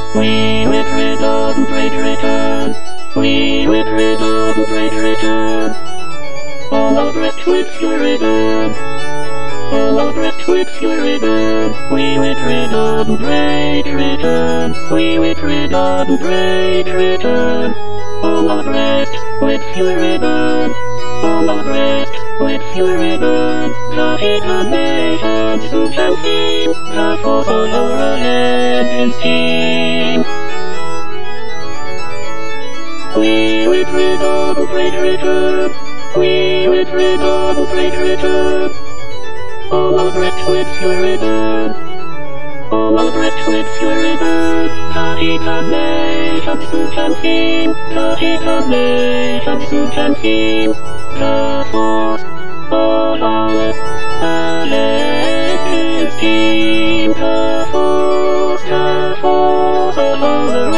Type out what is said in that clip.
We with rhythm, great return. We with rhythm, great return. All of rest with your rhythm. All of rest with your rhythm. We with rhythm, great return. We with rhythm, great return. All of rest with your rhythm. All of rest with your rhythm. The hidden nations who can feel the force of our head steam. We with rhythm, great return. We with rhythm, great return. All of rest with your rhythm. All of rest with your rhythm. The hidden nations who can feel. The hidden nations who can feel the force of our electric steam. The force of our